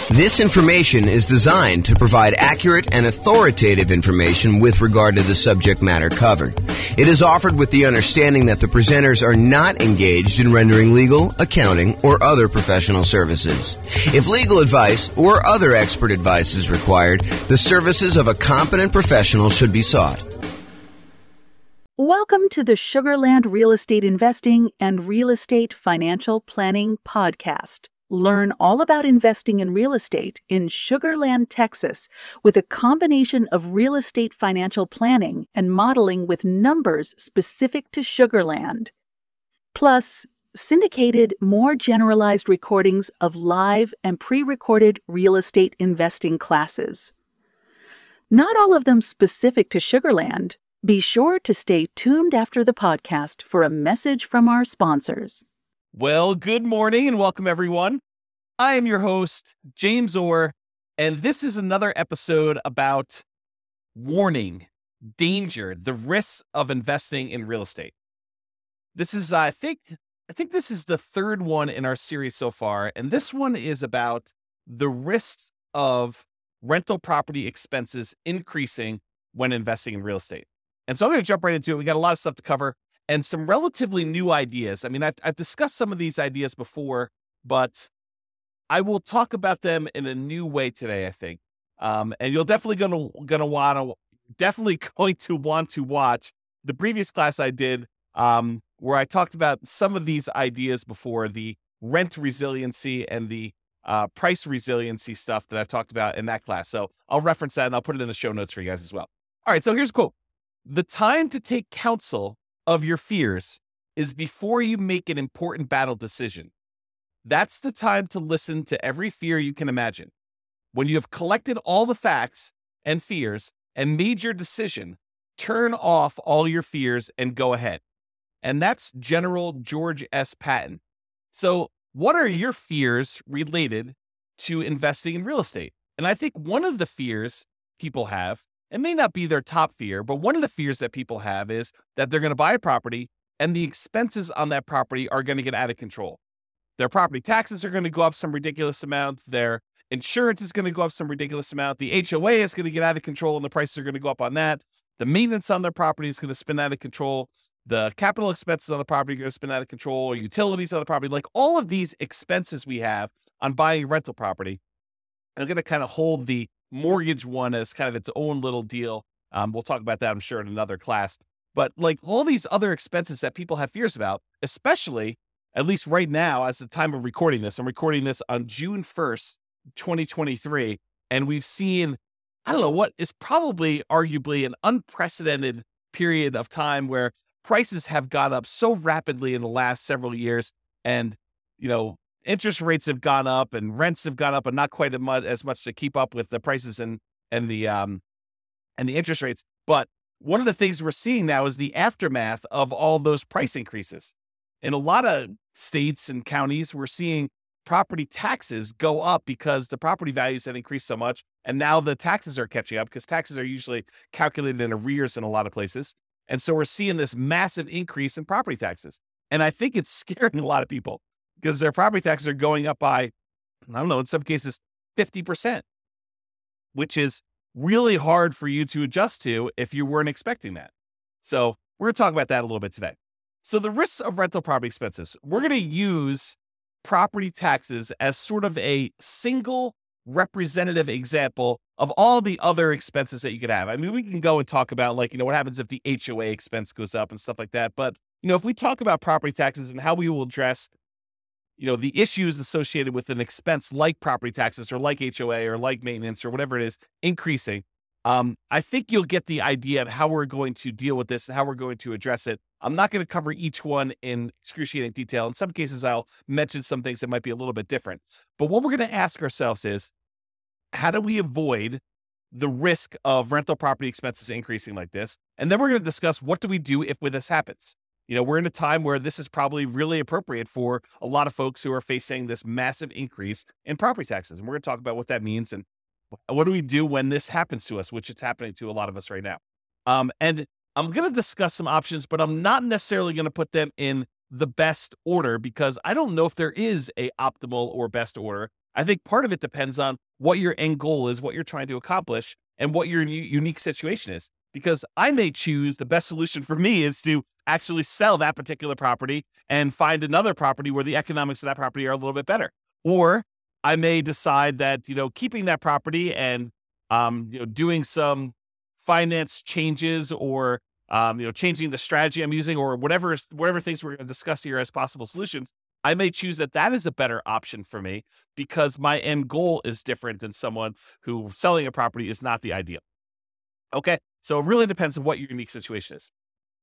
This information is designed to provide accurate and authoritative information with regard to the subject matter covered. It is offered with the understanding that the presenters are not engaged in rendering legal, accounting, or other professional services. If legal advice or other expert advice is required, the services of a competent professional should be sought. Welcome to the Sugar Land Real Estate Investing and Real Estate Financial Planning Podcast. Learn all about investing in real estate in Sugar Land, Texas, with a combination of real estate financial planning and modeling with numbers specific to Sugar Land. Plus, syndicated, more generalized recordings of live and pre-recorded real estate investing classes. Not all of them specific to Sugar Land. Be sure to stay tuned after the podcast for a message from our sponsors. Well, good morning and welcome, everyone. I am your host, James Orr, and this is another episode about warning, danger, the risks of investing in real estate. This is, I think this is the third one in our series so far, and this one is about the risks of rental property expenses increasing when investing in real estate. And so I'm going to jump right into it. We got a lot of stuff to cover and some relatively new ideas. I mean, I've discussed some of these ideas before, but I will talk about them in a new way today, I think. And you'll definitely going to want to watch the previous class I did, where I talked about some of these ideas before, the rent resiliency and the price resiliency stuff that I talked about in that class. So I'll reference that and I'll put it in the show notes for you guys as well. All right, so here's a quote. "The time to take counsel of your fears is before you make an important battle decision. That's the time to listen to every fear you can imagine. When you have collected all the facts and fears and made your decision, turn off all your fears and go ahead." And that's General George S. Patton. So what are your fears related to investing in real estate? And I think one of the fears people have, it may not be their top fear, but one of the fears that people have is that they're going to buy a property and the expenses on that property are going to get out of control. Their property taxes are going to go up some ridiculous amount. Their insurance is going to go up some ridiculous amount. The HOA is going to get out of control and the prices are going to go up on that. The maintenance on their property is going to spin out of control. The capital expenses on the property are going to spin out of control, or utilities on the property. Like all of these expenses we have on buying a rental property are going to kind of hold the mortgage one as kind of its own little deal. We'll talk about that, I'm sure, in another class. But like all these other expenses that people have fears about, especially at least right now, as the time of recording this, I'm recording this on June 1st, 2023. And we've seen, I don't know, what is probably arguably an unprecedented period of time where prices have gone up so rapidly in the last several years. And, you know, interest rates have gone up and rents have gone up, and not quite as much to keep up with the prices and the interest rates. But one of the things we're seeing now is the aftermath of all those price increases. In a lot of states and counties, we're seeing property taxes go up because the property values have increased so much. And now the taxes are catching up because taxes are usually calculated in arrears in a lot of places. And so we're seeing this massive increase in property taxes. And I think it's scaring a lot of people because their property taxes are going up by, I don't know, in some cases, 50%, which is really hard for you to adjust to if you weren't expecting that. So we're going to talk about that a little bit today. So the risks of rental property expenses, we're going to use property taxes as sort of a single representative example of all the other expenses that you could have. I mean, we can go and talk about like, what happens if the HOA expense goes up and stuff like that. But, if we talk about property taxes and how we will address, the issues associated with an expense like property taxes or like HOA or like maintenance or whatever it is increasing, I think you'll get the idea of how we're going to deal with this and how we're going to address it. I'm not going to cover each one in excruciating detail. In some cases, I'll mention some things that might be a little bit different. But what we're going to ask ourselves is, how do we avoid the risk of rental property expenses increasing like this? And then we're going to discuss, what do we do if this happens? We're in a time where this is probably really appropriate for a lot of folks who are facing this massive increase in property taxes. And we're going to talk about what that means and what do we do when this happens to us, which it's happening to a lot of us right now. And I'm going to discuss some options, but I'm not necessarily going to put them in the best order because I don't know if there is a optimal or best order. I think part of it depends on what your end goal is, what you're trying to accomplish, and what your unique situation is. Because I may choose the best solution for me is to actually sell that particular property and find another property where the economics of that property are a little bit better. Or I may decide that, keeping that property and, doing some finance changes or, changing the strategy I'm using or whatever things we're going to discuss here as possible solutions, I may choose that is a better option for me because my end goal is different than someone who selling a property is not the ideal. Okay. So it really depends on what your unique situation is.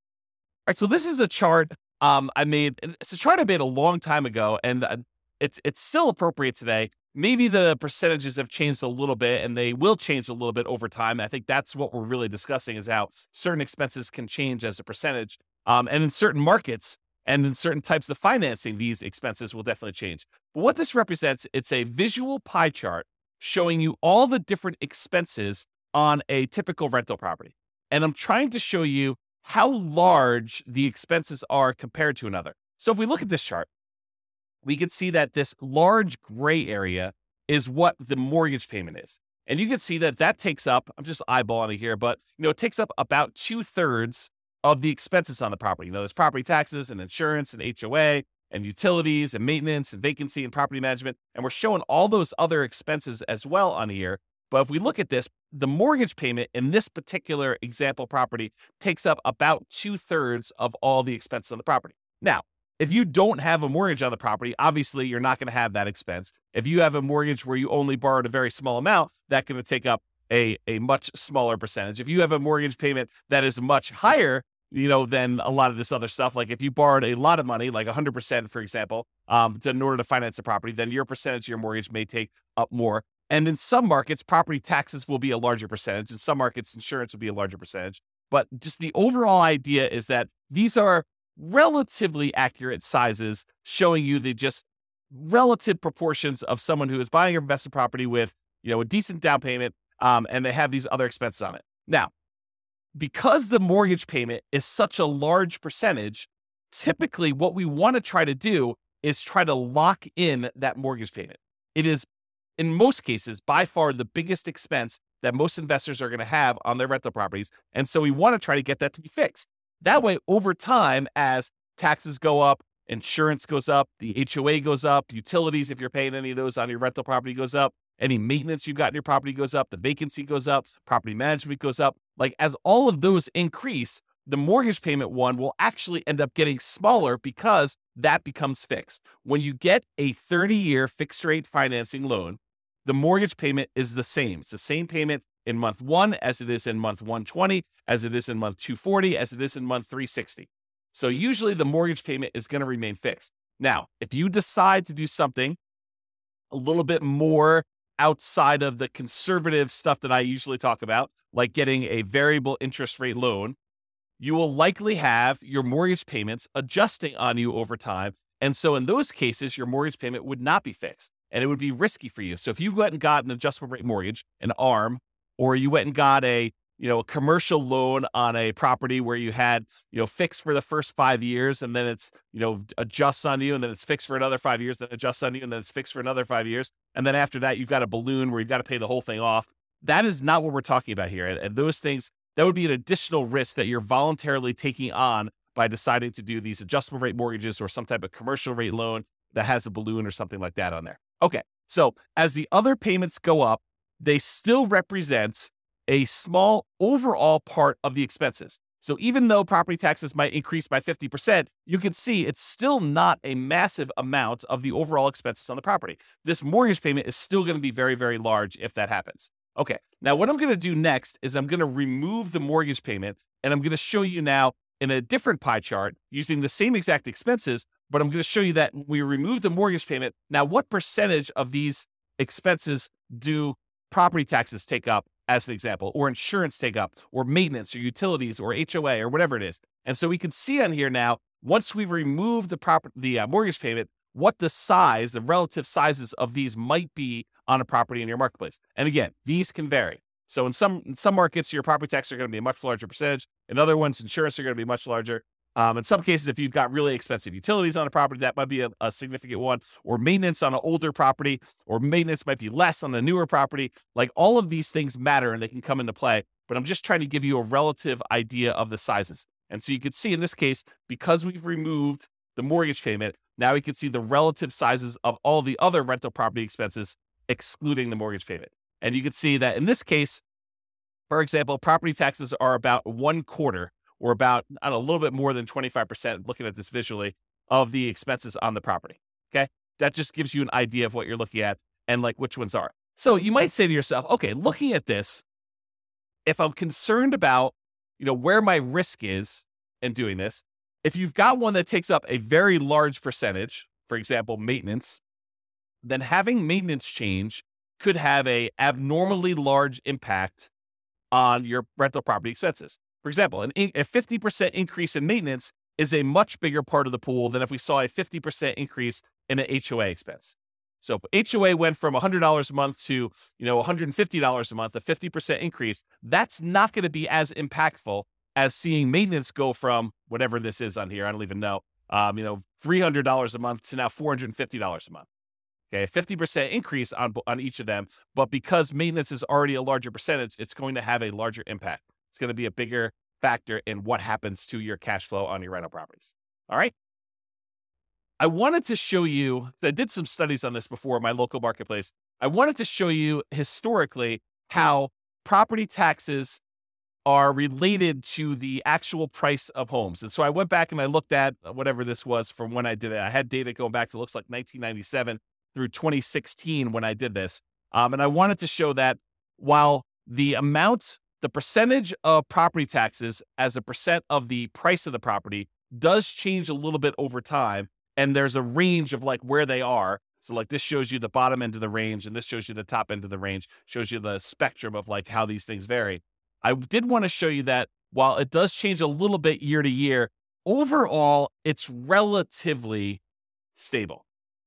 All right. So this is a chart I made. It's a chart I made a long time ago, and it's still appropriate today. Maybe the percentages have changed a little bit, and they will change a little bit over time. I think that's what we're really discussing is how certain expenses can change as a percentage. And in certain markets and in certain types of financing, these expenses will definitely change. But what this represents, it's a visual pie chart showing you all the different expenses on a typical rental property. And I'm trying to show you how large the expenses are compared to another. So if we look at this chart, we can see that this large gray area is what the mortgage payment is. And you can see that takes up, I'm just eyeballing it here, but it takes up about 2/3 of the expenses on the property. There's property taxes and insurance and HOA and utilities and maintenance and vacancy and property management. And we're showing all those other expenses as well on here. But if we look at this, the mortgage payment in this particular example property takes up about 2/3 of all the expenses on the property. Now, if you don't have a mortgage on the property, obviously you're not going to have that expense. If you have a mortgage where you only borrowed a very small amount, that's going to take up a much smaller percentage. If you have a mortgage payment that is much higher, than a lot of this other stuff, like if you borrowed a lot of money, like 100%, for example, in order to finance a property, then your percentage of your mortgage may take up more. And in some markets, property taxes will be a larger percentage. In some markets, insurance will be a larger percentage. But just the overall idea is that these are relatively accurate sizes showing you the just relative proportions of someone who is buying an investment property with, a decent down payment, and they have these other expenses on it. Now, because the mortgage payment is such a large percentage, typically what we want to try to do is try to lock in that mortgage payment. It is, in most cases, by far the biggest expense that most investors are going to have on their rental properties. And so we want to try to get that to be fixed. That way, over time, as taxes go up, insurance goes up, the HOA goes up, utilities, if you're paying any of those on your rental property, goes up, any maintenance you've got in your property goes up, the vacancy goes up, property management goes up. Like as all of those increase, the mortgage payment one will actually end up getting smaller because that becomes fixed. When you get a 30-year fixed rate financing loan, the mortgage payment is the same. It's the same payment in month 1 as it is in month 120, as it is in month 240, as it is in month 360. So usually the mortgage payment is going to remain fixed. Now, if you decide to do something a little bit more outside of the conservative stuff that I usually talk about, like getting a variable interest rate loan, you will likely have your mortgage payments adjusting on you over time. And so in those cases, your mortgage payment would not be fixed and it would be risky for you. So if you went and got an adjustable rate mortgage, an ARM, or you went and got a commercial loan on a property where you had, fixed for the first 5 years and then it's, adjusts on you and then it's fixed for another 5 years, then adjusts on you and then it's fixed for another 5 years. And then after that, you've got a balloon where you've got to pay the whole thing off. That is not what we're talking about here. And those things, that would be an additional risk that you're voluntarily taking on by deciding to do these adjustable rate mortgages or some type of commercial rate loan that has a balloon or something like that on there. Okay. So as the other payments go up, they still represent a small overall part of the expenses. So even though property taxes might increase by 50%, you can see it's still not a massive amount of the overall expenses on the property. This mortgage payment is still going to be very, very large if that happens. Okay, now what I'm going to do next is I'm going to remove the mortgage payment, and I'm going to show you now in a different pie chart using the same exact expenses, but I'm going to show you that we remove the mortgage payment. Now, what percentage of these expenses do property taxes take up, as an example, or insurance take up, or maintenance, or utilities, or HOA, or whatever it is? And so we can see on here now, once we remove the mortgage payment, what the relative sizes of these might be on a property in your marketplace. And again, these can vary. So in some markets, your property taxes are going to be a much larger percentage. In other ones, insurance are going to be much larger. In some cases, if you've got really expensive utilities on a property, that might be a significant one, or maintenance on an older property, or maintenance might be less on a newer property. Like all of these things matter and they can come into play, but I'm just trying to give you a relative idea of the sizes. And so you can see in this case, because we've removed the mortgage payment, now we can see the relative sizes of all the other rental property expenses, excluding the mortgage payment. And you can see that in this case, for example, property taxes are about 1/4 or about, I don't know, a little bit more than 25%, looking at this visually, of the expenses on the property. Okay. That just gives you an idea of what you're looking at and like which ones are. So you might say to yourself, okay, looking at this, if I'm concerned about, where my risk is in doing this, if you've got one that takes up a very large percentage, for example, maintenance, then having maintenance change could have a abnormally large impact on your rental property expenses. For example, a 50% increase in maintenance is a much bigger part of the pool than if we saw a 50% increase in an HOA expense. So if HOA went from $100 a month to, $150 a month, a 50% increase, that's not going to be as impactful as seeing maintenance go from whatever this is on here. I don't even know, $300 a month to now $450 a month. Okay, a 50% increase on each of them, but because maintenance is already a larger percentage, it's going to have a larger impact. It's going to be a bigger factor in what happens to your cash flow on your rental properties. All right. I wanted to show you, I did some studies on this before, my local marketplace. I wanted to show you historically how property taxes are related to the actual price of homes. And so I went back and I looked at whatever this was from when I did it. I had data going back to, looks like 1997 through 2016 when I did this. And I wanted to show that while the percentage of property taxes as a percent of the price of the property does change a little bit over time, and there's a range of like where they are. So like this shows you the bottom end of the range, and this shows you the top end of the range, shows you the spectrum of like how these things vary. I did want to show you that while it does change a little bit year to year, overall, it's relatively stable.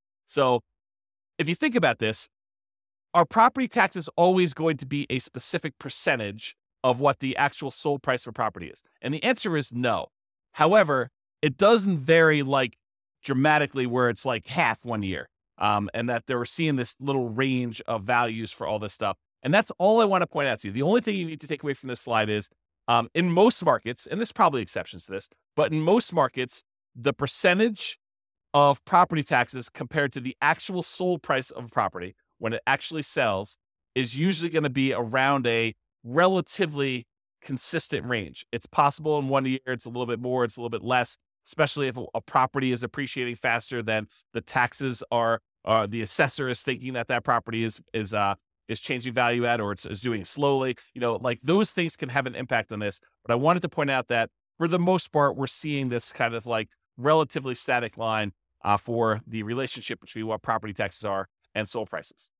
So if you think about this, are property taxes always going to be a specific percentage of what the actual sold price of property is? And the answer is no. However, it doesn't vary like dramatically where it's like half one year, and that they were seeing this little range of values for all this stuff. And that's all I want to point out to you. The only thing you need to take away from this slide is in most markets, and there's probably exceptions to this, but in most markets, the percentage of property taxes compared to the actual sold price of a property when it actually sells is usually going to be around a relatively consistent range. It's possible in one year, it's a little bit more, it's a little bit less, especially if a property is appreciating faster than the taxes are, the assessor is thinking that property is changing value at, or is doing it slowly. Like those things can have an impact on this. But I wanted to point out that for the most part, we're seeing this kind of like relatively static line for the relationship between what property taxes are and sold prices.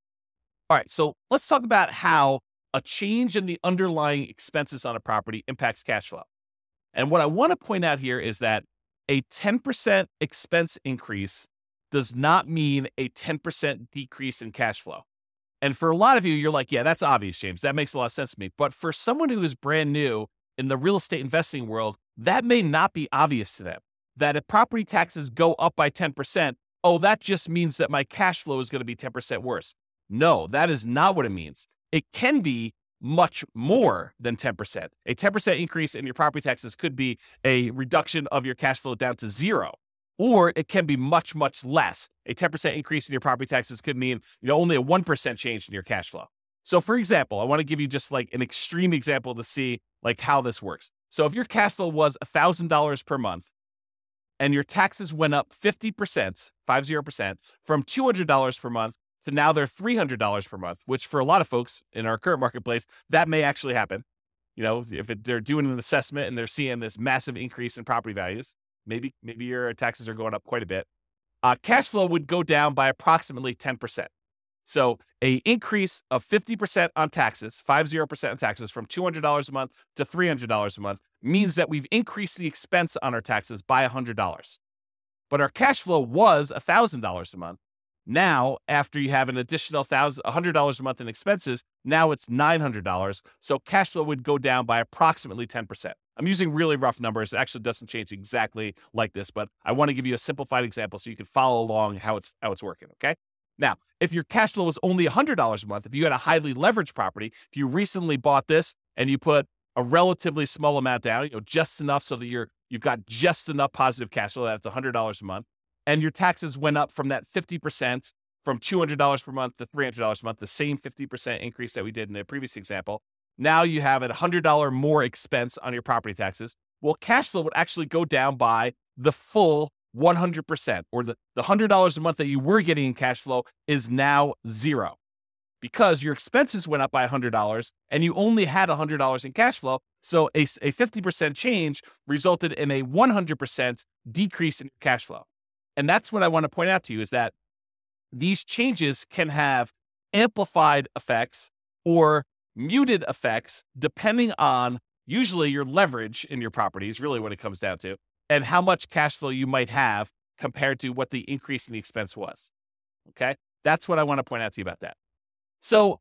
All right, so let's talk about how a change in the underlying expenses on a property impacts cash flow. And what I want to point out here is that a 10% expense increase does not mean a 10% decrease in cash flow. And for a lot of you, you're like, yeah, that's obvious, James. That makes a lot of sense to me. But for someone who is brand new in the real estate investing world, that may not be obvious to them. That if property taxes go up by 10%, oh, that just means that my cash flow is going to be 10% worse. No, that is not what it means. It can be much more than 10%. A 10% increase in your property taxes could be a reduction of your cash flow down to zero, or it can be much, much less. A 10% increase in your property taxes could mean only a 1% change in your cash flow. So for example, I want to give you just like an extreme example to see like how this works. So if your cash flow was $1,000 per month and your taxes went up 50%, 50%, from $200 per month to now they're $300 per month, which for a lot of folks in our current marketplace, that may actually happen. If they're doing an assessment and they're seeing this massive increase in property values, maybe your taxes are going up quite a bit. Cash flow would go down by approximately 10%. So a increase of 50% on taxes, 50% on taxes from $200 a month to $300 a month means that we've increased the expense on our taxes by $100. But our cash flow was $1,000 a month. Now, after you have an additional $100 a month in expenses, now it's $900. So cash flow would go down by approximately 10%. I'm using really rough numbers. It actually doesn't change exactly like this, but I want to give you a simplified example so you can follow along how it's working, okay? Now, if your cash flow was only $100 a month, if you had a highly leveraged property, if you recently bought this and you put a relatively small amount down, just enough so that you've got just enough positive cash flow that it's $100 a month, and your taxes went up from that 50%, from $200 per month to $300 a month, the same 50% increase that we did in the previous example. Now you have a $100 more expense on your property taxes. Well, cash flow would actually go down by the full 100%, or the $100 a month that you were getting in cash flow is now zero because your expenses went up by $100 and you only had $100 in cash flow. So a 50% change resulted in a 100% decrease in cash flow. And that's what I want to point out to you is that these changes can have amplified effects or muted effects depending on usually your leverage in your property is really what it comes down to, and how much cash flow you might have compared to what the increase in the expense was. Okay? That's what I want to point out to you about that. So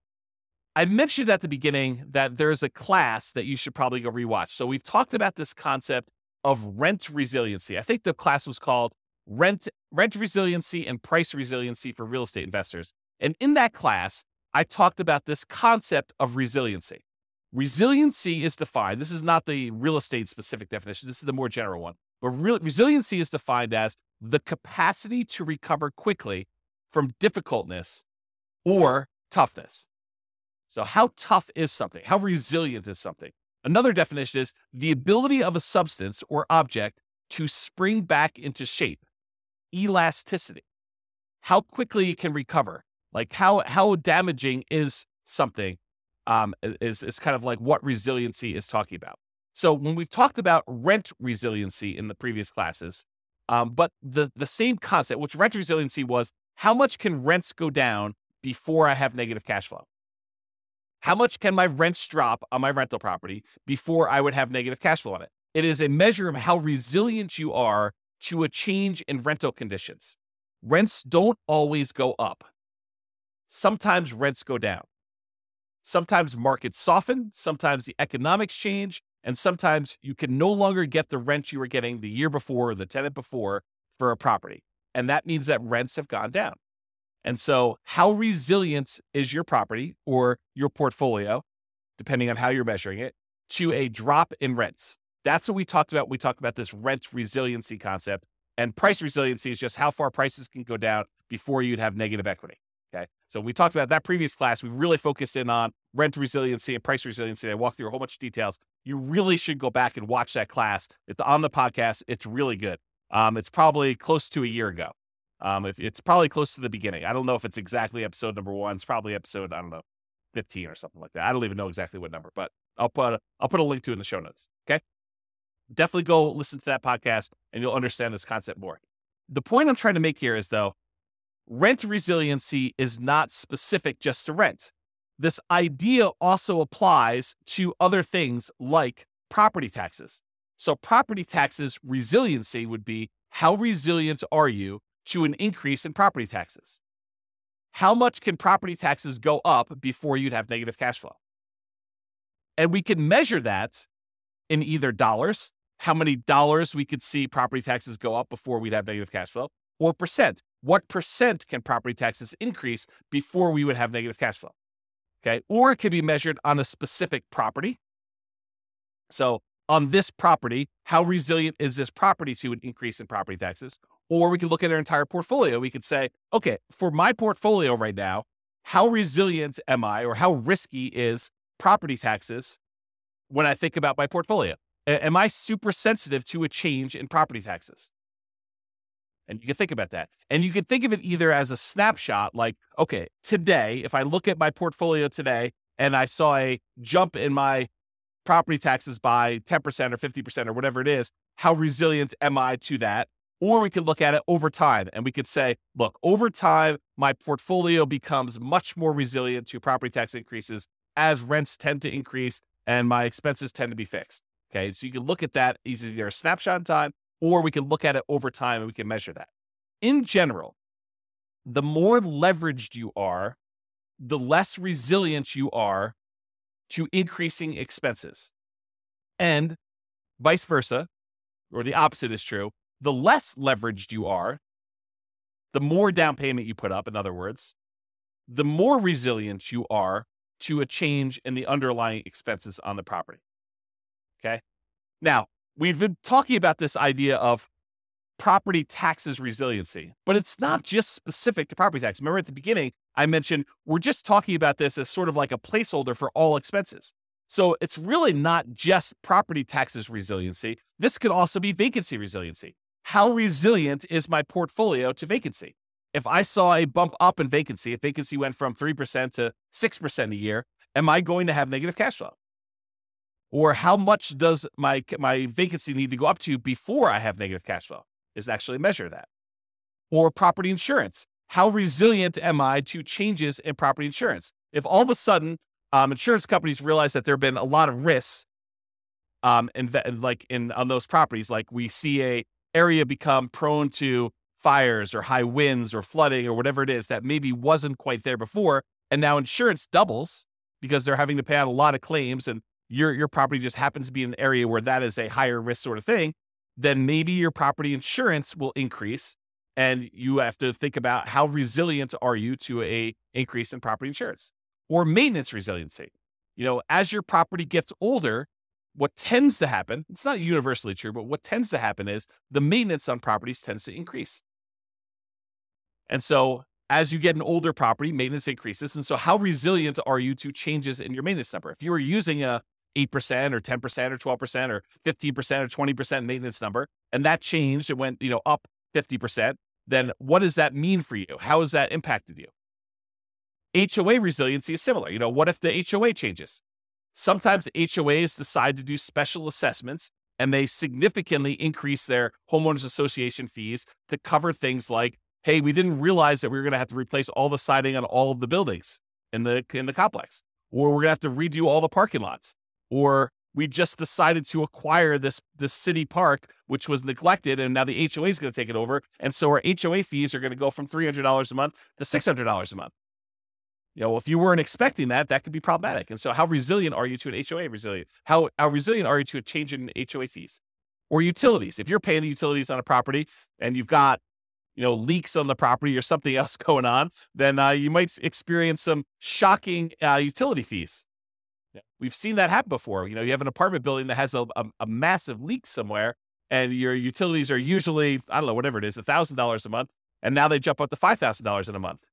I mentioned at the beginning that there's a class that you should probably go rewatch. So we've talked about this concept of rent resiliency. I think the class was called Rent Resiliency and Price Resiliency for Real Estate Investors. And in that class, I talked about this concept of resiliency. Resiliency is defined, this is not the real estate specific definition, this is the more general one. But resiliency is defined as the capacity to recover quickly from difficultness or toughness. So how tough is something? How resilient is something? Another definition is the ability of a substance or object to spring back into shape. Elasticity. How quickly it can recover. Like how damaging is something is kind of like what resiliency is talking about. So when we've talked about rent resiliency in the previous classes, but the same concept, which rent resiliency was, how much can rents go down before I have negative cash flow? How much can my rents drop on my rental property before I would have negative cash flow on it? It is a measure of how resilient you are to a change in rental conditions. Rents don't always go up. Sometimes rents go down. Sometimes markets soften, sometimes the economics change, and sometimes you can no longer get the rent you were getting the year before or the tenant before for a property. And that means that rents have gone down. And so how resilient is your property or your portfolio, depending on how you're measuring it, to a drop in rents? That's what we talked about. We talked about this rent resiliency concept, and price resiliency is just how far prices can go down before you'd have negative equity. Okay. So we talked about that previous class. We really focused in on rent resiliency and price resiliency. I walked through a whole bunch of details. You really should go back and watch that class. It's on the podcast. It's really good. It's probably close to a year ago. It's probably close to the beginning. I don't know if it's exactly episode number 1. It's probably episode, 15 or something like that. I don't even know exactly what number, but I'll put a link to it in the show notes. Okay. Definitely go listen to that podcast and you'll understand this concept more. The point I'm trying to make here is, though, rent resiliency is not specific just to rent. This idea also applies to other things like property taxes. So property taxes resiliency would be, how resilient are you to an increase in property taxes? How much can property taxes go up before you'd have negative cash flow? And we can measure that in either dollars, how many dollars we could see property taxes go up before we'd have negative cash flow, or percent. What percent can property taxes increase before we would have negative cash flow? Okay. Or it could be measured on a specific property. So on this property, how resilient is this property to an increase in property taxes? Or we could look at our entire portfolio. We could say, okay, for my portfolio right now, how resilient am I, or how risky is property taxes when I think about my portfolio? Am I super sensitive to a change in property taxes? And you can think about that. And you can think of it either as a snapshot, like, okay, today, if I look at my portfolio today and I saw a jump in my property taxes by 10% or 50% or whatever it is, how resilient am I to that? Or we could look at it over time and we could say, look, over time, my portfolio becomes much more resilient to property tax increases as rents tend to increase and my expenses tend to be fixed. Okay, so you can look at that as either a snapshot in time, or we can look at it over time and we can measure that. In general, the more leveraged you are, the less resilient you are to increasing expenses. And vice versa, or the opposite is true. The less leveraged you are, the more down payment you put up, in other words, the more resilient you are to a change in the underlying expenses on the property. Okay? Now, we've been talking about this idea of property taxes resiliency, but it's not just specific to property tax. Remember at the beginning, I mentioned we're just talking about this as sort of like a placeholder for all expenses. So it's really not just property taxes resiliency. This could also be vacancy resiliency. How resilient is my portfolio to vacancy? If I saw a bump up in vacancy, if vacancy went from 3% to 6% a year, am I going to have negative cash flow? Or how much does my vacancy need to go up to before I have negative cash flow? Is actually measure that. Or property insurance. How resilient am I to changes in property insurance? If all of a sudden insurance companies realize that there have been a lot of risks on those properties, like we see a area become prone to fires or high winds or flooding or whatever it is that maybe wasn't quite there before, and now insurance doubles because they're having to pay out a lot of claims, and your property just happens to be in an area where that is a higher risk sort of thing, then maybe your property insurance will increase, and you have to think about how resilient are you to a increase in property insurance. Or maintenance resiliency. As your property gets older, what tends to happen, it's not universally true, but what tends to happen is the maintenance on properties tends to increase. And so as you get an older property, maintenance increases. And so how resilient are you to changes in your maintenance number? If you were using a 8% or 10% or 12% or 15% or 20% maintenance number, and that changed, it went, up 50%, then what does that mean for you? How has that impacted you? HOA resiliency is similar. What if the HOA changes? Sometimes HOAs decide to do special assessments, and they significantly increase their homeowners association fees to cover things like, hey, we didn't realize that we were going to have to replace all the siding on all of the buildings in the complex, or we're going to have to redo all the parking lots, or we just decided to acquire this city park, which was neglected, and now the HOA is going to take it over, and so our HOA fees are going to go from $300 a month to $600 a month. If you weren't expecting that could be problematic. And so how resilient are you to an HOA resilient? How resilient are you to a change in HOA fees? Or utilities. If you're paying the utilities on a property and you've got, leaks on the property or something else going on, then you might experience some shocking utility fees. We've seen that happen before. You have an apartment building that has a massive leak somewhere, and your utilities are usually, I don't know, whatever it is, $1,000 a month, and now they jump up to $5,000 in a month.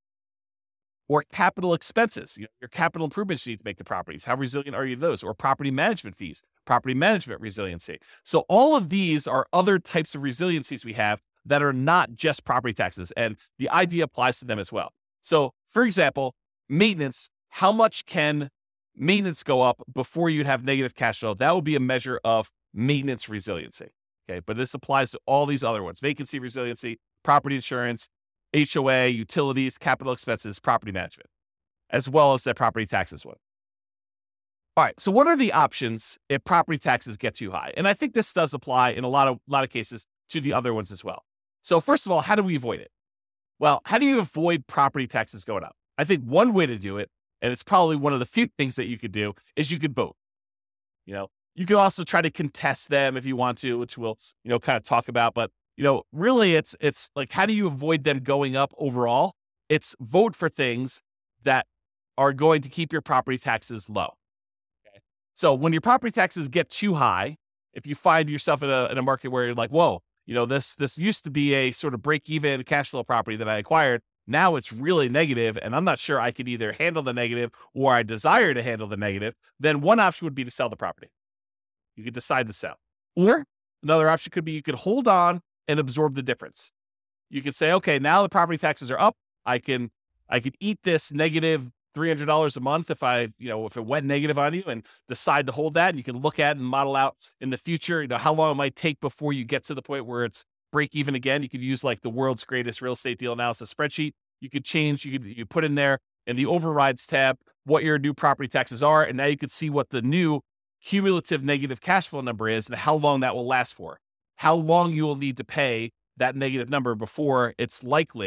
Or capital expenses, your capital improvements you need to make to properties. How resilient are you to those? Or property management fees, property management resiliency. So all of these are other types of resiliencies we have that are not just property taxes, and the idea applies to them as well. So, for example, maintenance, how much can maintenance go up before you'd have negative cash flow? That would be a measure of maintenance resiliency. Okay, but this applies to all these other ones: vacancy resiliency, property insurance, HOA, utilities, capital expenses, property management, as well as that property taxes one. All right, so what are the options if property taxes get too high? And I think this does apply in a lot of cases to the other ones as well. So first of all, how do we avoid it? Well, how do you avoid property taxes going up? I think one way to do it, and it's probably one of the few things that you could do, is you could vote. You can also try to contest them if you want to, which we'll, kind of talk about, but really it's like, how do you avoid them going up overall? It's vote for things that are going to keep your property taxes low. Okay? So when your property taxes get too high, if you find yourself in a market where you're like, whoa, this used to be a sort of break-even cash flow property that I acquired. Now it's really negative, and I'm not sure I could either handle the negative or I desire to handle the negative, then one option would be to sell the property. You could decide to sell. Or another option could be you could hold on and absorb the difference. You could say, okay, now the property taxes are up. I could eat this negative $300 a month if if it went negative on you, and decide to hold that. And you can look at and model out in the future, how long it might take before you get to the point where it's break even again. You could use like the world's greatest real estate deal analysis spreadsheet. You could change, you put in there in the overrides tab what your new property taxes are. And now you could see what the new cumulative negative cash flow number is and how long that will last for. How long you will need to pay that negative number before it's likely,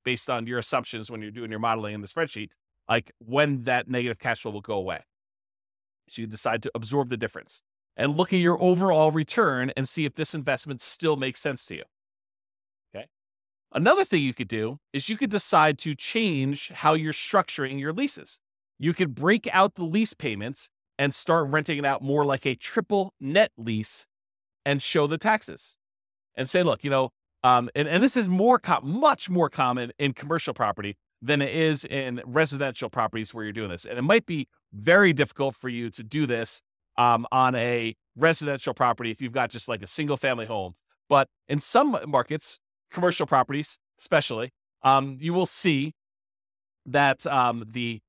based on your assumptions when you're doing your modeling in the spreadsheet, like when that negative cash flow will go away. So you decide to absorb the difference and look at your overall return and see if this investment still makes sense to you. Okay. Another thing you could do is you could decide to change how you're structuring your leases. You could break out the lease payments and start renting it out more like a triple net lease and show the taxes and say, look, and this is much more common in commercial property than it is in residential properties where you're doing this. And it might be very difficult for you to do this on a residential property if you've got just like a single family home. But in some markets, commercial properties especially, you will see that the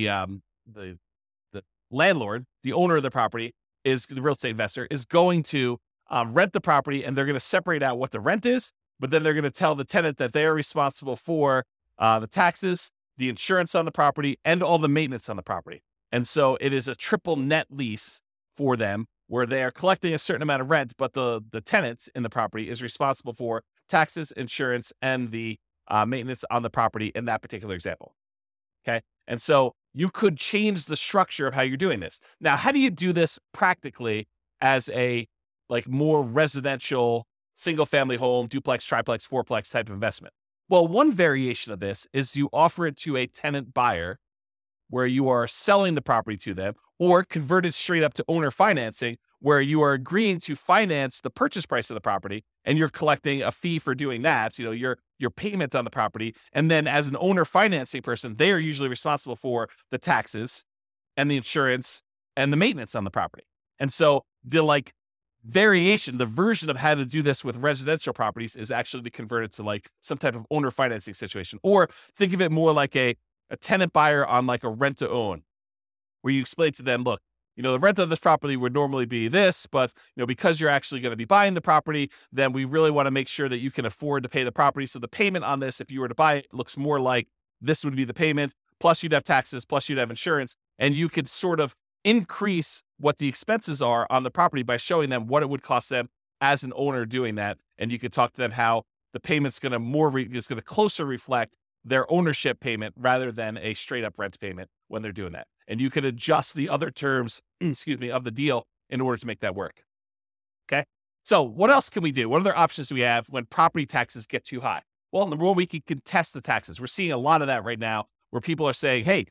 landlord, the owner of the property, is the real estate investor, is going to rent the property, and they're going to separate out what the rent is, but then they're going to tell the tenant that they are responsible for the taxes, the insurance on the property, and all the maintenance on the property. And so it is a triple net lease for them where they are collecting a certain amount of rent, but the tenant in the property is responsible for taxes, insurance, and the maintenance on the property in that particular example. Okay. And so you could change the structure of how you're doing this. Now, how do you do this practically as a more residential single family home, duplex, triplex, fourplex type of investment? Well, one variation of this is you offer it to a tenant buyer where you are selling the property to them, or convert it straight up to owner financing where you are agreeing to finance the purchase price of the property and you're collecting a fee for doing that, your payment on the property. And then as an owner financing person, they are usually responsible for the taxes and the insurance and the maintenance on the property. And so the variation, the version of how to do this with residential properties is actually to convert it to some type of owner financing situation. Or think of it more like a tenant buyer on a rent to own, where you explain to them, look, the rent of this property would normally be this, but because you're actually going to be buying the property, then we really want to make sure that you can afford to pay the property. So the payment on this, if you were to buy it, looks more like this would be the payment, plus you'd have taxes, plus you'd have insurance, and you could sort of increase what the expenses are on the property by showing them what it would cost them as an owner doing that. And you could talk to them how the payment's going to closer reflect their ownership payment rather than a straight up rent payment when they're doing that. And you could adjust the other terms, of the deal in order to make that work. Okay. So what else can we do? What other options do we have when property taxes get too high? Well, number one, we can contest the taxes. We're seeing a lot of that right now where people are saying, hey,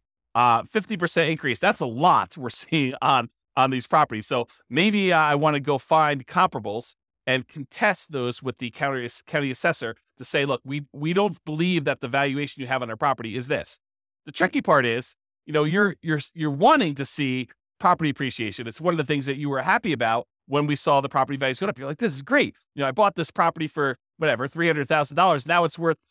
50% increase. That's a lot we're seeing on these properties. So maybe I want to go find comparables and contest those with the county assessor to say, look, we don't believe that the valuation you have on our property is this. The tricky part is, you're wanting to see property appreciation. It's one of the things that you were happy about when we saw the property values go up. You're like, this is great. I bought this property for whatever, $300,000. Now it's worth,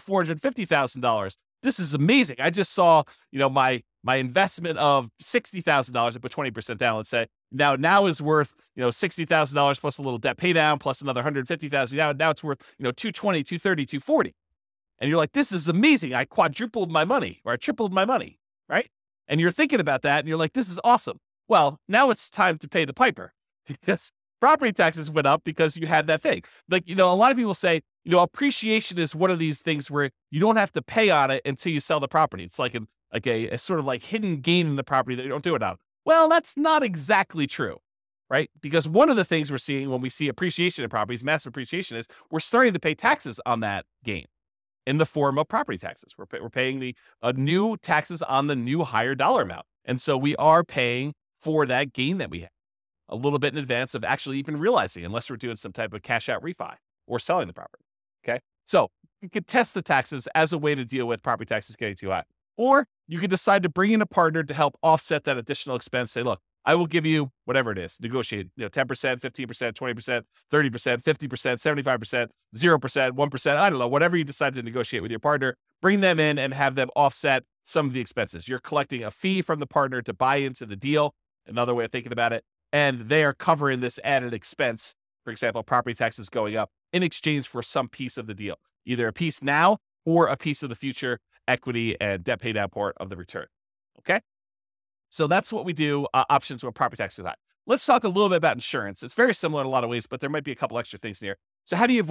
$450,000. This is amazing. I just saw, my investment of $60,000, I put 20% down, let's say, now is worth, $60,000 plus a little debt pay down plus another $150,000. Now it's worth, $220, $230, $240. And you're like, this is amazing. I quadrupled my money, or I tripled my money, right? And you're thinking about that and you're like, this is awesome. Well, now it's time to pay the piper because property taxes went up because you had that thing. A lot of people say, appreciation is one of these things where you don't have to pay on it until you sell the property. It's like a sort of hidden gain in the property that you don't do it on. Well, that's not exactly true, right? Because one of the things we're seeing when we see appreciation in properties, massive appreciation, is we're starting to pay taxes on that gain in the form of property taxes. We're paying the new taxes on the new higher dollar amount. And so we are paying for that gain that we have a little bit in advance of actually even realizing, unless we're doing some type of cash out refi or selling the property. Okay. So you could test the taxes as a way to deal with property taxes getting too high. Or you could decide to bring in a partner to help offset that additional expense. Say, look, I will give you whatever it is, negotiate, 10%, 15%, 20%, 30%, 50%, 75%, 0%, 1%. I don't know, whatever you decide to negotiate with your partner, bring them in and have them offset some of the expenses. You're collecting a fee from the partner to buy into the deal. Another way of thinking about it. And they are covering this added expense, for example, property taxes going up in exchange for some piece of the deal, either a piece now or a piece of the future equity and debt pay down part of the return. Okay. So that's what we do, options when property taxes are high. Let's talk a little bit about insurance. It's very similar in a lot of ways, but there might be a couple extra things in here. So how do you avoid it?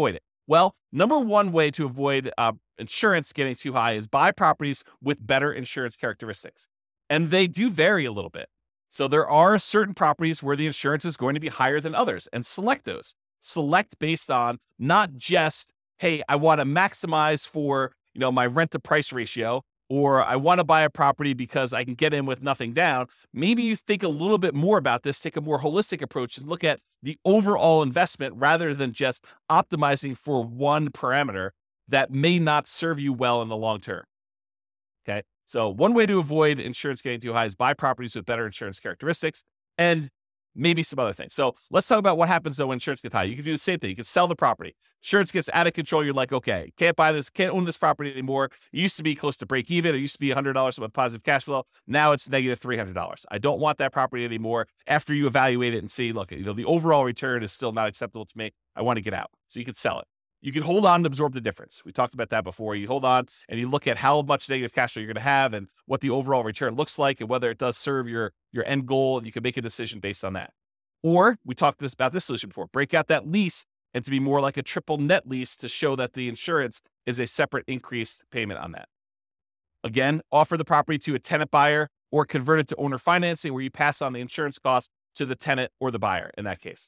Well, number one way to avoid insurance getting too high is buy properties with better insurance characteristics. And they do vary a little bit. So there are certain properties where the insurance is going to be higher than others, and select those. Select based on not just, hey, I want to maximize for, my rent to price ratio, or I want to buy a property because I can get in with nothing down. Maybe you think a little bit more about this, take a more holistic approach and look at the overall investment rather than just optimizing for one parameter that may not serve you well in the long term. Okay. So one way to avoid insurance getting too high is buy properties with better insurance characteristics and maybe some other things. So let's talk about what happens though when insurance gets high. You can do the same thing. You can sell the property. Insurance gets out of control. You're like, okay, can't buy this, can't own this property anymore. It used to be close to break even. It used to be $100 with positive cash flow. Now it's negative $300. I don't want that property anymore. After you evaluate it and see, look, the overall return is still not acceptable to me. I want to get out. So you can sell it. You can hold on and absorb the difference. We talked about that before. You hold on and you look at how much negative cash flow you're going to have and what the overall return looks like and whether it does serve your end goal, and you can make a decision based on that. Or we talked about this solution before, break out that lease and to be more like a triple net lease to show that the insurance is a separate increased payment on that. Again, offer the property to a tenant buyer or convert it to owner financing where you pass on the insurance cost to the tenant or the buyer in that case.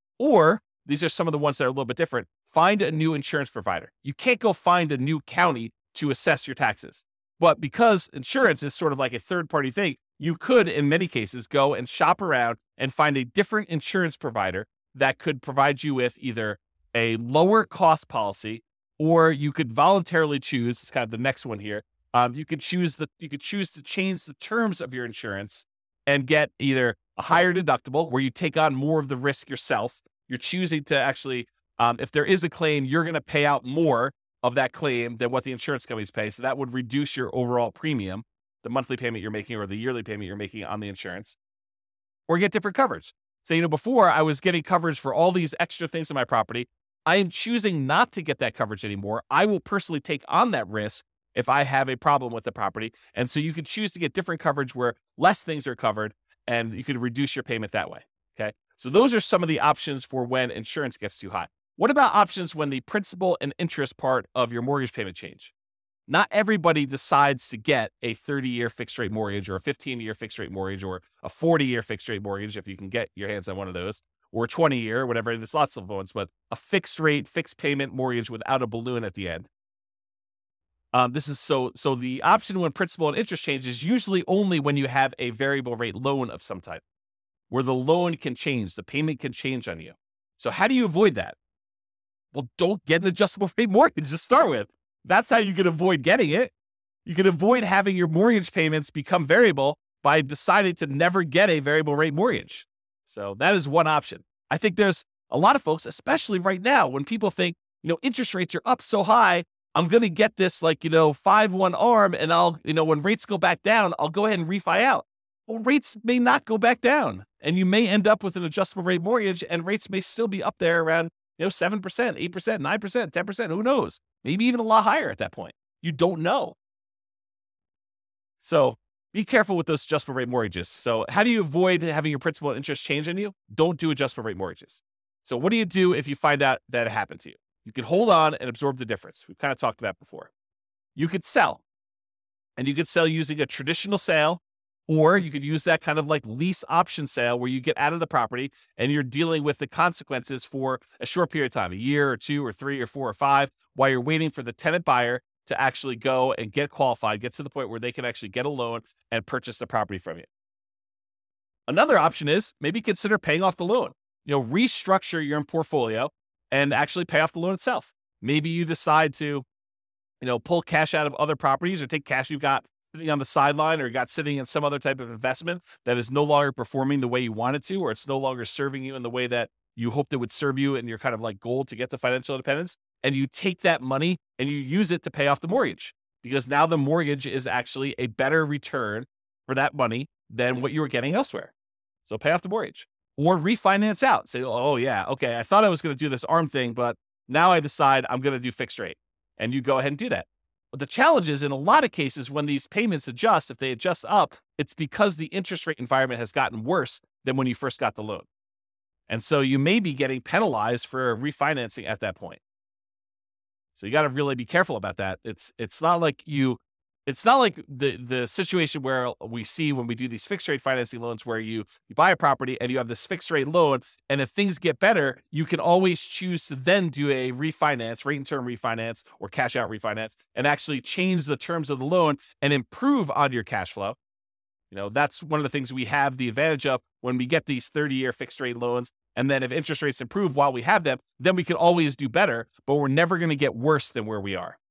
Or these are some of the ones that are a little bit different. Find a new insurance provider. You can't go find a new county to assess your taxes. But because insurance is sort of like a third-party thing, you could, in many cases, go and shop around and find a different insurance provider that could provide you with either a lower cost policy, or you could voluntarily choose, it's kind of the next one here, you could choose to change the terms of your insurance and get either a higher deductible where you take on more of the risk yourself. You're choosing to actually, if there is a claim, you're going to pay out more of that claim than what the insurance companies pay. So that would reduce your overall premium, the monthly payment you're making or the yearly payment you're making on the insurance, or get different coverage. So, before I was getting coverage for all these extra things in my property. I am choosing not to get that coverage anymore. I will personally take on that risk if I have a problem with the property. And so you can choose to get different coverage where less things are covered and you can reduce your payment that way. Okay. So those are some of the options for when insurance gets too high. What about options when the principal and interest part of your mortgage payment change? Not everybody decides to get a 30-year fixed rate mortgage or a 15-year fixed rate mortgage or a 40-year fixed rate mortgage, if you can get your hands on one of those, or 20-year, whatever. There's lots of ones, but a fixed rate, fixed payment mortgage without a balloon at the end. This is so the option when principal and interest change is usually only when you have a variable rate loan of some type, where the loan can change, the payment can change on you. So how do you avoid that? Well, don't get an adjustable rate mortgage to start with. That's how you can avoid getting it. You can avoid having your mortgage payments become variable by deciding to never get a variable rate mortgage. So that is one option. I think there's a lot of folks, especially right now, when people think, interest rates are up so high, I'm going to get this 5-1 ARM and I'll, when rates go back down, I'll go ahead and refi out. Well, rates may not go back down and you may end up with an adjustable rate mortgage and rates may still be up there around 7%, 8%, 9%, 10%, who knows? Maybe even a lot higher at that point. You don't know. So be careful with those adjustable rate mortgages. So how do you avoid having your principal and interest change on you? Don't do adjustable rate mortgages. So what do you do if you find out that it happened to you? You can hold on and absorb the difference. We've kind of talked about before. You could sell. And you could sell using a traditional sale, or you could use that kind of like lease option sale where you get out of the property and you're dealing with the consequences for a short period of time, a year or 2 or 3 or 4 or 5, while you're waiting for the tenant buyer to actually go and get qualified, get to the point where they can actually get a loan and purchase the property from you. Another option is maybe consider paying off the loan. Restructure your portfolio and actually pay off the loan itself. Maybe you decide to, pull cash out of other properties or take cash you've got sitting on the sideline or got sitting in some other type of investment that is no longer performing the way you want it to, or it's no longer serving you in the way that you hoped it would serve you in your kind of like goal to get to financial independence. And you take that money and you use it to pay off the mortgage, because now the mortgage is actually a better return for that money than what you were getting elsewhere. So pay off the mortgage or refinance out. Say, oh yeah, okay, I thought I was going to do this ARM thing, but now I decide I'm going to do fixed rate. And you go ahead and do that. But the challenge is in a lot of cases when these payments adjust, if they adjust up, it's because the interest rate environment has gotten worse than when you first got the loan. And so you may be getting penalized for refinancing at that point. So you got to really be careful about that. It's not like the situation where we see when we do these fixed rate financing loans where you buy a property and you have this fixed rate loan, and if things get better, you can always choose to then do a refinance, rate and term refinance or cash out refinance, and actually change the terms of the loan and improve on your cash flow. That's one of the things we have the advantage of when we get these 30-year fixed rate loans. And then if interest rates improve while we have them, then we can always do better, but we're never going to get worse than where we are.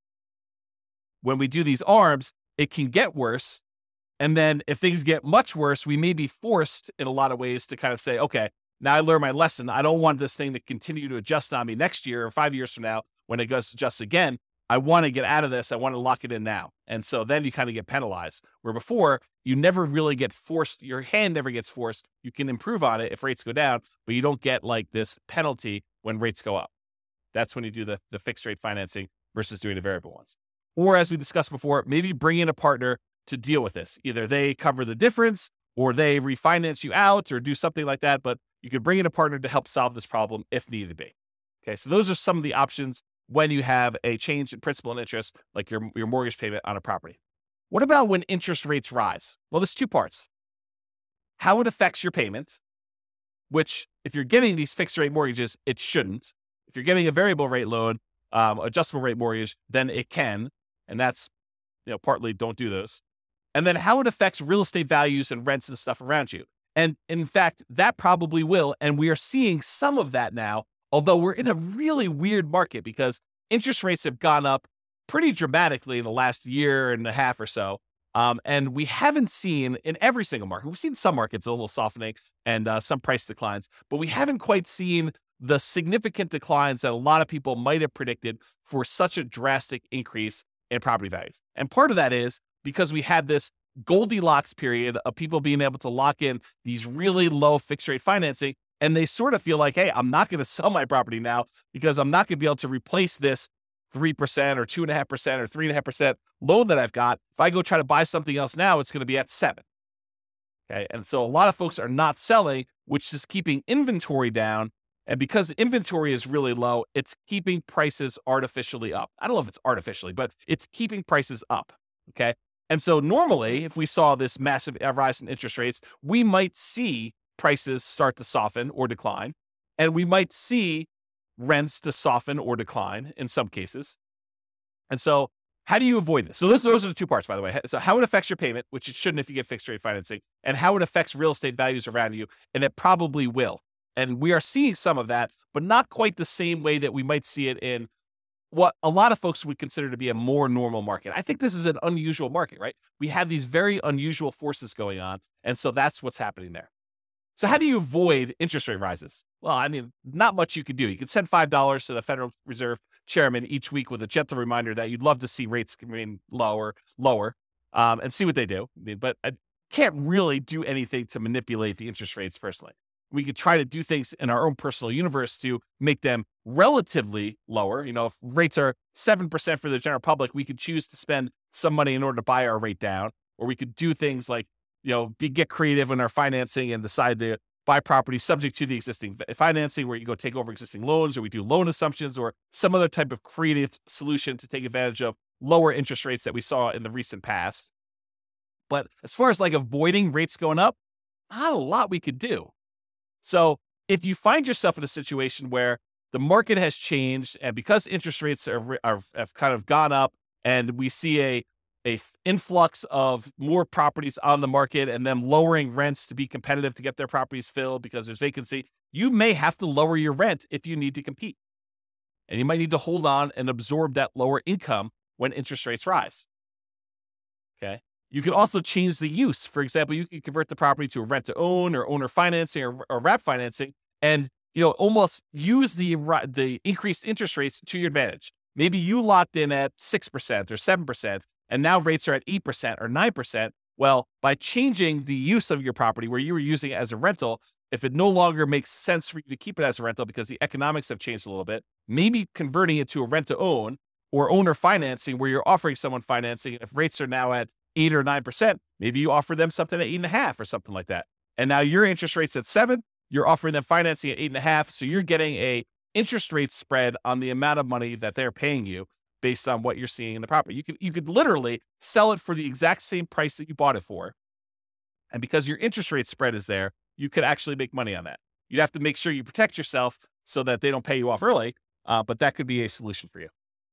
When we do these ARMs, it can get worse. And then if things get much worse, we may be forced in a lot of ways to kind of say, okay, now I learned my lesson. I don't want this thing to continue to adjust on me next year or 5 years from now when it goes to adjust again. I want to get out of this. I want to lock it in now. And so then you kind of get penalized, where before you never really get forced. Your hand never gets forced. You can improve on it if rates go down, but you don't get like this penalty when rates go up. That's when you do the fixed rate financing versus doing the variable ones. Or as we discussed before, maybe bring in a partner to deal with this. Either they cover the difference or they refinance you out or do something like that. But you could bring in a partner to help solve this problem if needed be. Okay, so those are some of the options when you have a change in principal and interest, like your mortgage payment on a property. What about when interest rates rise? Well, there's two parts. How it affects your payment, which if you're getting these fixed rate mortgages, it shouldn't. If you're getting a variable rate loan, adjustable rate mortgage, then it can. And that's, partly don't do those. And then how it affects real estate values and rents and stuff around you. And in fact, that probably will. And we are seeing some of that now, although we're in a really weird market because interest rates have gone up pretty dramatically in the last year and a half or so. And we haven't seen in every single market, we've seen some markets a little softening and some price declines, but we haven't quite seen the significant declines that a lot of people might have predicted for such a drastic increase in property values. And part of that is because we had this Goldilocks period of people being able to lock in these really low fixed rate financing. And they sort of feel like, hey, I'm not going to sell my property now because I'm not going to be able to replace this 3% or 2.5% or 3.5% loan that I've got. If I go try to buy something else now, it's going to be at 7%. Okay. And so a lot of folks are not selling, which is keeping inventory down. And because inventory is really low, it's keeping prices artificially up. I don't know if it's artificially, but it's keeping prices up. Okay. And so normally, if we saw this massive rise in interest rates, we might see prices start to soften or decline, and we might see rents to soften or decline in some cases. And so how do you avoid this? So those are the two parts, by the way. So how it affects your payment, which it shouldn't if you get fixed rate financing, and how it affects real estate values around you, and it probably will. And we are seeing some of that, but not quite the same way that we might see it in what a lot of folks would consider to be a more normal market. I think this is an unusual market, right? We have these very unusual forces going on, and so that's what's happening there. So how do you avoid interest rate rises? Well, I mean, not much you could do. You could send $5 to the Federal Reserve Chairman each week with a gentle reminder that you'd love to see rates remain lower, and see what they do. But I can't really do anything to manipulate the interest rates personally. We could try to do things in our own personal universe to make them relatively lower. If rates are 7% for the general public, we could choose to spend some money in order to buy our rate down, or we could do things like, get creative in our financing and decide to buy property subject to the existing financing, where you go take over existing loans, or we do loan assumptions, or some other type of creative solution to take advantage of lower interest rates that we saw in the recent past. But as far as like avoiding rates going up, not a lot we could do. So if you find yourself in a situation where the market has changed, and because interest rates have kind of gone up, and we see a influx of more properties on the market and them lowering rents to be competitive to get their properties filled because there's vacancy, you may have to lower your rent if you need to compete. And you might need to hold on and absorb that lower income when interest rates rise. Okay. You can also change the use. For example, you can convert the property to a rent to own or owner financing or wrap financing, and almost use the increased interest rates to your advantage. Maybe you locked in at 6% or 7%, and now rates are at 8% or 9%. Well, by changing the use of your property where you were using it as a rental, if it no longer makes sense for you to keep it as a rental because the economics have changed a little bit, maybe converting it to a rent to own or owner financing where you're offering someone financing. If rates are now at 8 or 9%, maybe you offer them something at 8.5 or something like that. And now your interest rate's at 7, you're offering them financing at 8.5. So you're getting a interest rate spread on the amount of money that they're paying you based on what you're seeing in the property. You could literally sell it for the exact same price that you bought it for. And because your interest rate spread is there, you could actually make money on that. You'd have to make sure you protect yourself so that they don't pay you off early, but that could be a solution for you.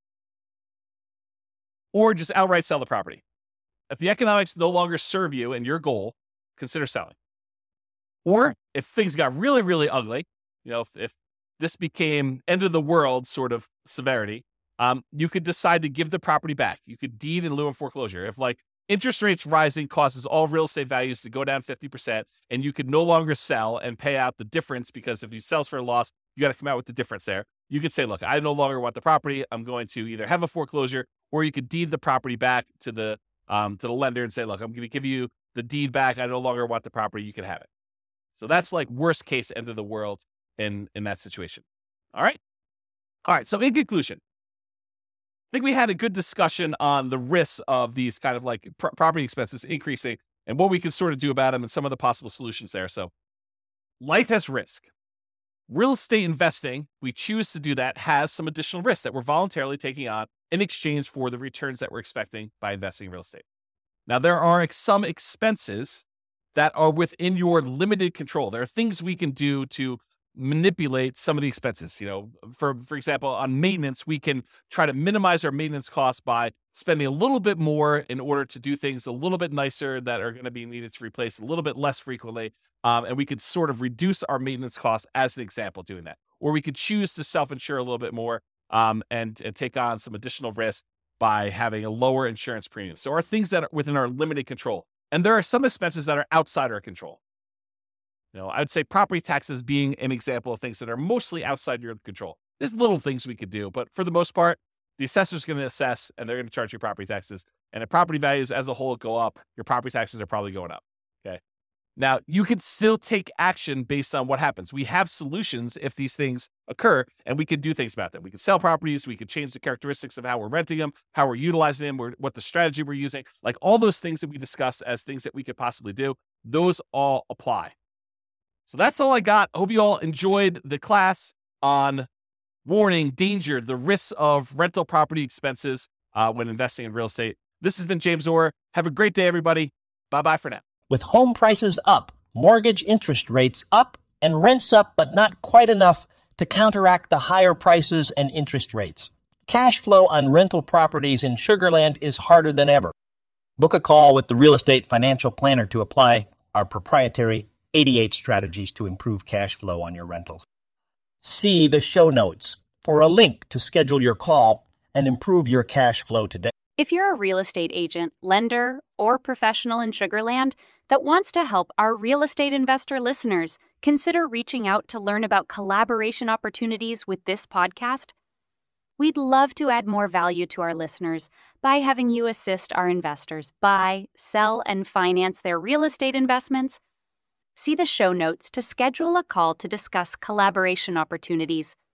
Or just outright sell the property. If the economics no longer serve you and your goal, consider selling. Or if things got really, really ugly, if this became end of the world sort of severity, you could decide to give the property back. You could deed in lieu of foreclosure. If interest rates rising causes all real estate values to go down 50%, and you could no longer sell and pay out the difference, because if you sell for a loss, you got to come out with the difference there. You could say, look, I no longer want the property. I'm going to either have a foreclosure, or you could deed the property back to the lender and say, look, I'm going to give you the deed back. I no longer want the property. You can have it. So that's worst case end of the world in that situation. All right. So in conclusion, I think we had a good discussion on the risks of these kind of property expenses increasing and what we can sort of do about them and some of the possible solutions there. So life has risk. Real estate investing, we choose to do that, has some additional risks that we're voluntarily taking on in exchange for the returns that we're expecting by investing in real estate. Now, there are some expenses that are within your limited control. There are things we can do to manipulate some of the expenses. For example, on maintenance, we can try to minimize our maintenance costs by spending a little bit more in order to do things a little bit nicer that are going to be needed to replace a little bit less frequently. And we could sort of reduce our maintenance costs as an example doing that. Or we could choose to self-insure a little bit more and take on some additional risk by having a lower insurance premium. So are things that are within our limited control. And there are some expenses that are outside our control. I would say property taxes being an example of things that are mostly outside your control. There's little things we could do, but for the most part, the assessor's going to assess and they're going to charge you property taxes. And if property values as a whole go up, your property taxes are probably going up. Okay. Now, you can still take action based on what happens. We have solutions if these things occur, and we could do things about them. We could sell properties. We could change the characteristics of how we're renting them, how we're utilizing them, what the strategy we're using. All those things that we discuss as things that we could possibly do, those all apply. So that's all I got. Hope you all enjoyed the class on warning, danger, the risks of rental property expenses when investing in real estate. This has been James Orr. Have a great day, everybody. Bye-bye for now. With home prices up, mortgage interest rates up, and rents up but not quite enough to counteract the higher prices and interest rates, cash flow on rental properties in Sugar Land is harder than ever. Book a call with the Real Estate Financial Planner to apply our proprietary 88 strategies to improve cash flow on your rentals. See the show notes for a link to schedule your call and improve your cash flow today. If you're a real estate agent, lender, or professional in Sugar Land that wants to help our real estate investor listeners, consider reaching out to learn about collaboration opportunities with this podcast. We'd love to add more value to our listeners by having you assist our investors buy, sell, and finance their real estate investments. See the show notes to schedule a call to discuss collaboration opportunities.